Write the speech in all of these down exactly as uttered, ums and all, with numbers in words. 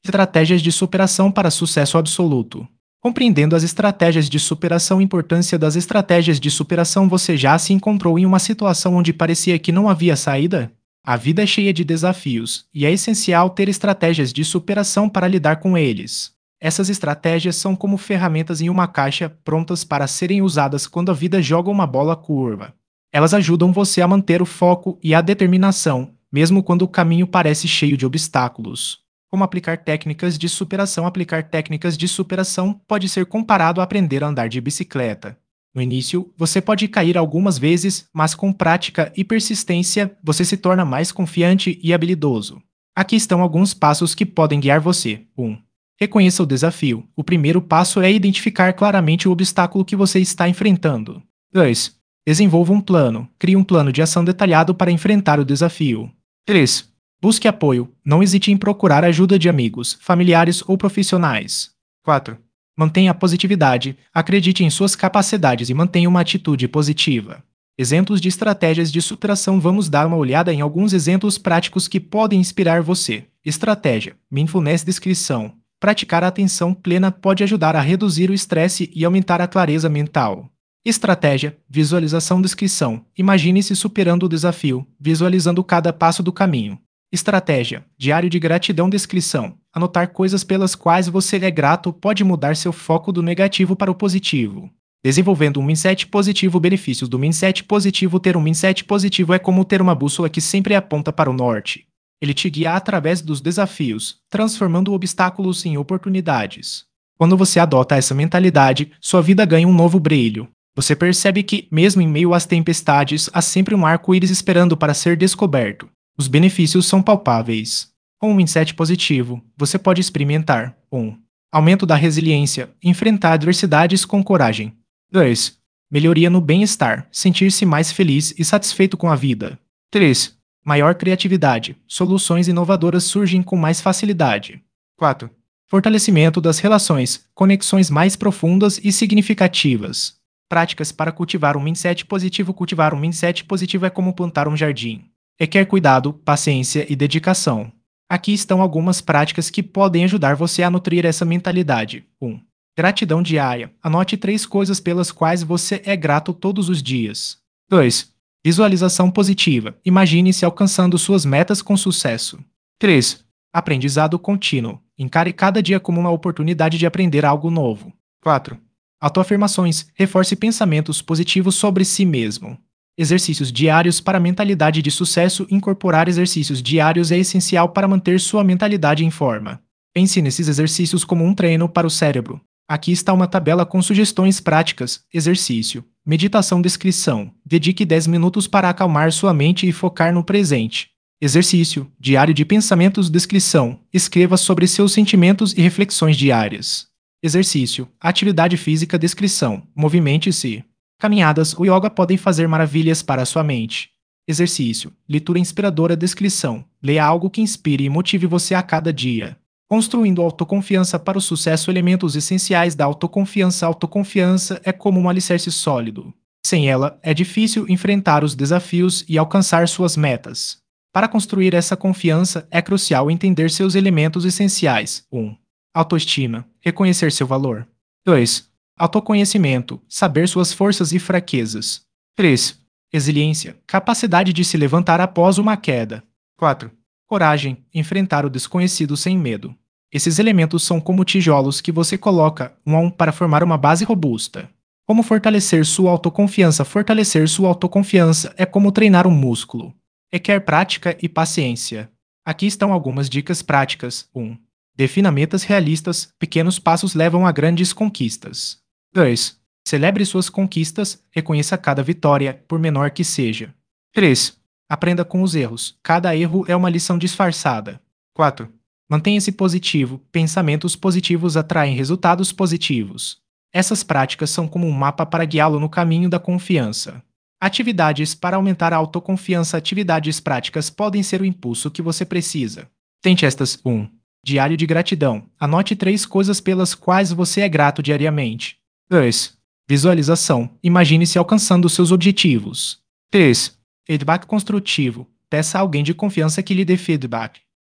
Estratégias de superação para sucesso absoluto. Compreendendo as estratégias de superação, a importância das estratégias de superação, você já se encontrou em uma situação onde parecia que não havia saída? A vida é cheia de desafios, e é essencial ter estratégias de superação para lidar com eles. Essas estratégias são como ferramentas em uma caixa, prontas para serem usadas quando a vida joga uma bola curva. Elas ajudam você a manter o foco e a determinação, mesmo quando o caminho parece cheio de obstáculos. Como aplicar técnicas de superação? Aplicar técnicas de superação pode ser comparado a aprender a andar de bicicleta. No início, você pode cair algumas vezes, mas com prática e persistência, você se torna mais confiante e habilidoso. Aqui estão alguns passos que podem guiar você. um. Reconheça o desafio. O primeiro passo é identificar claramente o obstáculo que você está enfrentando. dois. Desenvolva um plano. Crie um plano de ação detalhado para enfrentar o desafio. três. Busque apoio. Não hesite em procurar ajuda de amigos, familiares ou profissionais. quatro. Mantenha a positividade. Acredite em suas capacidades e mantenha uma atitude positiva. Exemplos de estratégias de superação. Vamos dar uma olhada em alguns exemplos práticos que podem inspirar você. Estratégia: Mindfulness. Descrição: praticar a atenção plena pode ajudar a reduzir o estresse e aumentar a clareza mental. Estratégia: visualização. Descrição: imagine-se superando o desafio, visualizando cada passo do caminho. Estratégia: diário de gratidão. Descrição: anotar coisas pelas quais você é grato pode mudar seu foco do negativo para o positivo. Desenvolvendo um mindset positivo. Benefícios do mindset positivo. Ter um mindset positivo é como ter uma bússola que sempre aponta para o norte. Ele te guia através dos desafios, transformando obstáculos em oportunidades. Quando você adota essa mentalidade, sua vida ganha um novo brilho. Você percebe que, mesmo em meio às tempestades, há sempre um arco-íris esperando para ser descoberto. Os benefícios são palpáveis. Com um mindset positivo, você pode experimentar um. Aumento da resiliência, enfrentar adversidades com coragem. dois. Melhoria no bem-estar, sentir-se mais feliz e satisfeito com a vida. três. Maior criatividade, soluções inovadoras surgem com mais facilidade. quatro. Fortalecimento das relações, conexões mais profundas e significativas. Práticas para cultivar um mindset positivo. Cultivar um mindset positivo é como plantar um jardim. Requer cuidado, paciência e dedicação. Aqui estão algumas práticas que podem ajudar você a nutrir essa mentalidade. um. Gratidão diária. Anote três coisas pelas quais você é grato todos os dias. dois. Visualização positiva. Imagine-se alcançando suas metas com sucesso. três. Aprendizado contínuo. Encare cada dia como uma oportunidade de aprender algo novo. quatro. Autoafirmações. Reforce pensamentos positivos sobre si mesmo. Exercícios diários para mentalidade de sucesso. Incorporar exercícios diários é essencial para manter sua mentalidade em forma. Pense nesses exercícios como um treino para o cérebro. Aqui está uma tabela com sugestões práticas. Exercício: meditação. Descrição: dedique dez minutos para acalmar sua mente e focar no presente. Exercício: diário de pensamentos. Descrição: escreva sobre seus sentimentos e reflexões diárias. Exercício: atividade física. Descrição: movimente-se. Caminhadas ou yoga podem fazer maravilhas para a sua mente. Exercício: leitura inspiradora. Descrição: leia algo que inspire e motive você a cada dia. Construindo autoconfiança para o sucesso. Elementos essenciais da autoconfiança. A autoconfiança é como um alicerce sólido. Sem ela, é difícil enfrentar os desafios e alcançar suas metas. Para construir essa confiança, é crucial entender seus elementos essenciais. um. Autoestima. Reconhecer seu valor. dois. Autoconhecimento. Saber suas forças e fraquezas. três. Resiliência. Capacidade de se levantar após uma queda. quatro. Coragem. Enfrentar o desconhecido sem medo. Esses elementos são como tijolos que você coloca um a um para formar uma base robusta. Como fortalecer sua autoconfiança? Fortalecer sua autoconfiança é como treinar um músculo. Requer prática e paciência. Aqui estão algumas dicas práticas. um. Defina metas realistas. Pequenos passos levam a grandes conquistas. dois. Celebre suas conquistas. Reconheça cada vitória, por menor que seja. três. Aprenda com os erros. Cada erro é uma lição disfarçada. quatro. Mantenha-se positivo. Pensamentos positivos atraem resultados positivos. Essas práticas são como um mapa para guiá-lo no caminho da confiança. Atividades para aumentar a autoconfiança. Atividades práticas podem ser o impulso que você precisa. Tente estas. um. Diário de gratidão. Anote três coisas pelas quais você é grato diariamente. dois. Visualização. Imagine-se alcançando seus objetivos. três. Feedback construtivo. Peça a alguém de confiança que lhe dê feedback.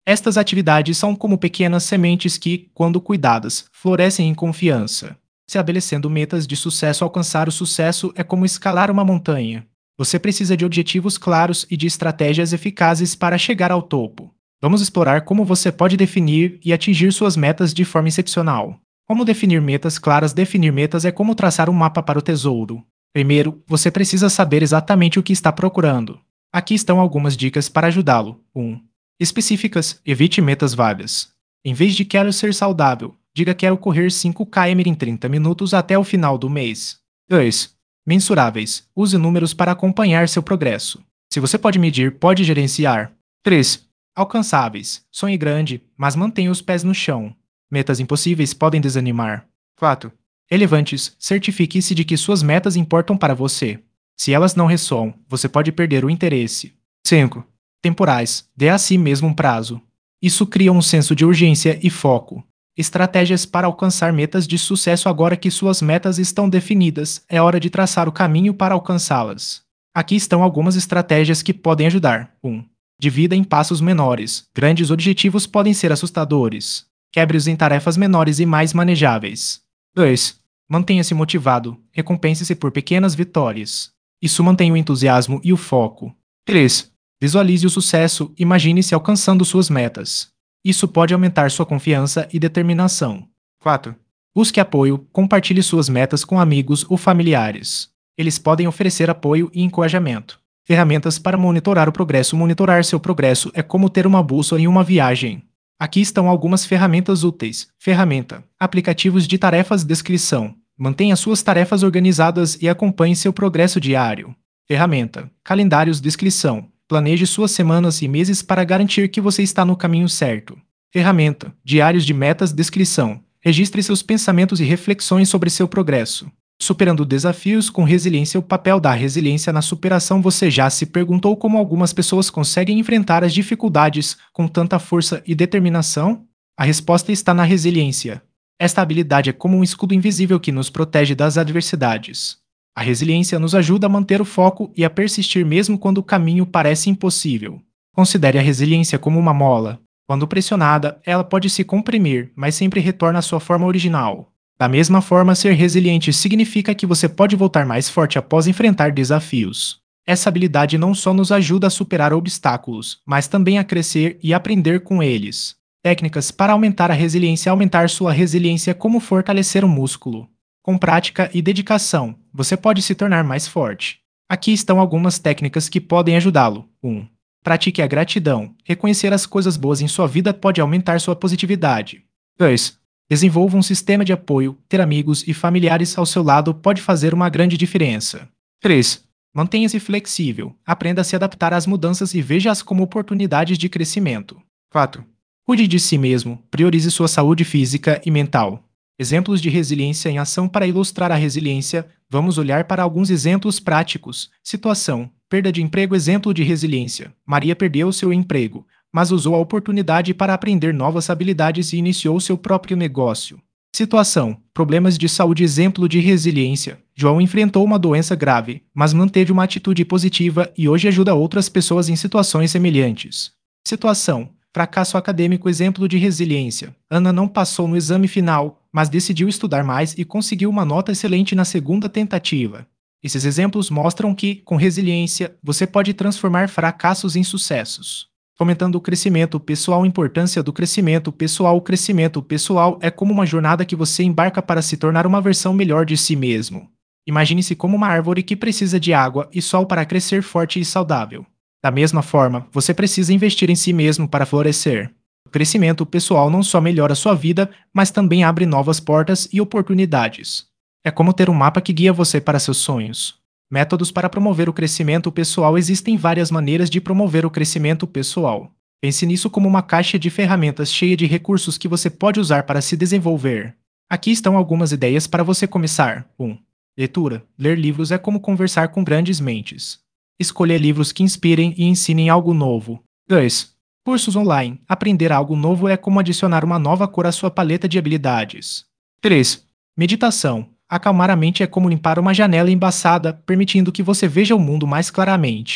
Estas atividades são como pequenas sementes que, quando cuidadas, florescem em confiança. Estabelecendo metas de sucesso, alcançar o sucesso é como escalar uma montanha. Você precisa de objetivos claros e de estratégias eficazes para chegar ao topo. Vamos explorar como você pode definir e atingir suas metas de forma excepcional. Como definir metas claras? Definir metas é como traçar um mapa para o tesouro. Primeiro, você precisa saber exatamente o que está procurando. Aqui estão algumas dicas para ajudá-lo. um. Específicas, evite metas vagas. Em vez de quero ser saudável, diga quero correr cinco quilômetros em trinta minutos até o final do mês. dois. Mensuráveis, use números para acompanhar seu progresso. Se você pode medir, pode gerenciar. três. Alcançáveis, sonhe grande, mas mantenha os pés no chão. Metas impossíveis podem desanimar. quatro. Relevantes, certifique-se de que suas metas importam para você. Se elas não ressoam, você pode perder o interesse. cinco. Temporais, dê a si mesmo um prazo. Isso cria um senso de urgência e foco. Estratégias para alcançar metas de sucesso. Agora que suas metas estão definidas, é hora de traçar o caminho para alcançá-las. Aqui estão algumas estratégias que podem ajudar. um. Divida em passos menores. Grandes objetivos podem ser assustadores. Quebre-os em tarefas menores e mais manejáveis. dois. Mantenha-se motivado. Recompense-se por pequenas vitórias. Isso mantém o entusiasmo e o foco. três. Visualize o sucesso. Imagine-se alcançando suas metas. Isso pode aumentar sua confiança e determinação. quatro. Busque apoio. Compartilhe suas metas com amigos ou familiares. Eles podem oferecer apoio e encorajamento. Ferramentas para monitorar o progresso. Monitorar seu progresso é como ter uma bússola em uma viagem. Aqui estão algumas ferramentas úteis. Ferramenta: aplicativos de tarefas. Descrição: mantenha suas tarefas organizadas e acompanhe seu progresso diário. Ferramenta: calendários. Descrição: planeje suas semanas e meses para garantir que você está no caminho certo. Ferramenta: diários de metas. Descrição: registre seus pensamentos e reflexões sobre seu progresso. Superando desafios com resiliência. O papel da resiliência na superação. Você já se perguntou como algumas pessoas conseguem enfrentar as dificuldades com tanta força e determinação? A resposta está na resiliência. Esta habilidade é como um escudo invisível que nos protege das adversidades. A resiliência nos ajuda a manter o foco e a persistir mesmo quando o caminho parece impossível. Considere a resiliência como uma mola. Quando pressionada, ela pode se comprimir, mas sempre retorna à sua forma original. Da mesma forma, ser resiliente significa que você pode voltar mais forte após enfrentar desafios. Essa habilidade não só nos ajuda a superar obstáculos, mas também a crescer e aprender com eles. Técnicas para aumentar a resiliência. Aumentar sua resiliência é como fortalecer um músculo. Com prática e dedicação, você pode se tornar mais forte. Aqui estão algumas técnicas que podem ajudá-lo. um. Pratique a gratidão. Reconhecer as coisas boas em sua vida pode aumentar sua positividade. dois. Desenvolva um sistema de apoio. Ter amigos e familiares ao seu lado pode fazer uma grande diferença. três. Mantenha-se flexível. Aprenda a se adaptar às mudanças e veja-as como oportunidades de crescimento. quatro. Cuide de si mesmo. Priorize sua saúde física e mental. Exemplos de resiliência em ação. Para ilustrar a resiliência, vamos olhar para alguns exemplos práticos. Situação: perda de emprego. Exemplo de resiliência: Maria perdeu seu emprego, mas usou a oportunidade para aprender novas habilidades e iniciou seu próprio negócio. Situação: problemas de saúde. Exemplo de resiliência: João enfrentou uma doença grave, mas manteve uma atitude positiva e hoje ajuda outras pessoas em situações semelhantes. Situação: fracasso acadêmico. Exemplo de resiliência: Ana não passou no exame final, mas decidiu estudar mais e conseguiu uma nota excelente na segunda tentativa. Esses exemplos mostram que, com resiliência, você pode transformar fracassos em sucessos. Fomentando o crescimento pessoal. Importância do crescimento pessoal. O crescimento pessoal é como uma jornada que você embarca para se tornar uma versão melhor de si mesmo. Imagine-se como uma árvore que precisa de água e sol para crescer forte e saudável. Da mesma forma, você precisa investir em si mesmo para florescer. O crescimento pessoal não só melhora sua vida, mas também abre novas portas e oportunidades. É como ter um mapa que guia você para seus sonhos. Métodos para promover o crescimento pessoal. Existem várias maneiras de promover o crescimento pessoal. Pense nisso como uma caixa de ferramentas cheia de recursos que você pode usar para se desenvolver. Aqui estão algumas ideias para você começar. um. Leitura. Ler livros é como conversar com grandes mentes. Escolher livros que inspirem e ensinem algo novo. dois. Cursos online. Aprender algo novo é como adicionar uma nova cor à sua paleta de habilidades. três. Meditação. Acalmar a mente é como limpar uma janela embaçada, permitindo que você veja o mundo mais claramente.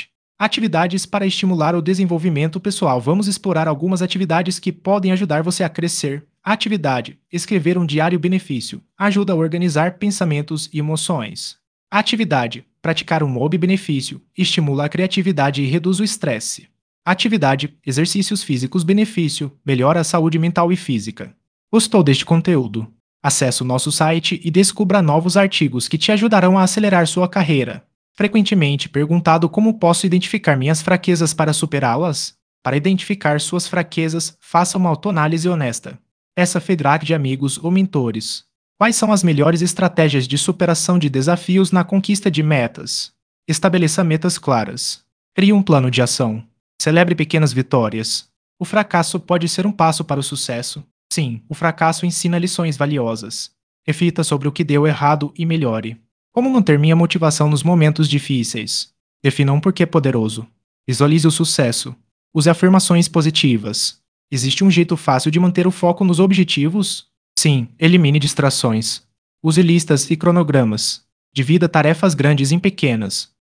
Atividades para estimular o desenvolvimento pessoal. Vamos explorar algumas atividades que podem ajudar você a crescer. Atividade: escrever um diário benefício. Ajuda a organizar pensamentos e emoções. Atividade: praticar um hobby benefício. Estimula a criatividade e reduz o estresse. Atividade: exercícios físicos benefício. Melhora a saúde mental e física. Gostou deste conteúdo? Acesse o nosso site e descubra novos artigos que te ajudarão a acelerar sua carreira. Frequentemente perguntado como posso identificar minhas fraquezas para superá-las? Para identificar suas fraquezas, faça uma autoanálise honesta. Essa feedback de amigos ou mentores. Quais são as melhores estratégias de superação de desafios na conquista de metas? Estabeleça metas claras. Crie um plano de ação. Celebre pequenas vitórias. O fracasso pode ser um passo para o sucesso. Sim, o fracasso ensina lições valiosas. Reflita sobre o que deu errado e melhore. Como manter minha motivação nos momentos difíceis? Defina um porquê poderoso. Visualize o sucesso. Use afirmações positivas. Existe um jeito fácil de manter o foco nos objetivos? Sim, elimine distrações. Use listas e cronogramas. Divida tarefas grandes em pequenas.